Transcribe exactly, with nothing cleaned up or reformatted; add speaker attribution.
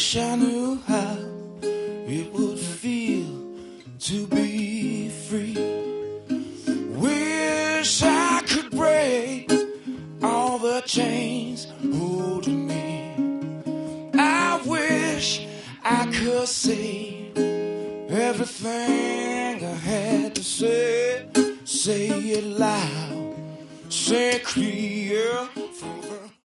Speaker 1: wish I knew how it would feel to be free. Wish I could break all the chains holding me. I wish I could say everything I had to say. Say it loud, say it clear.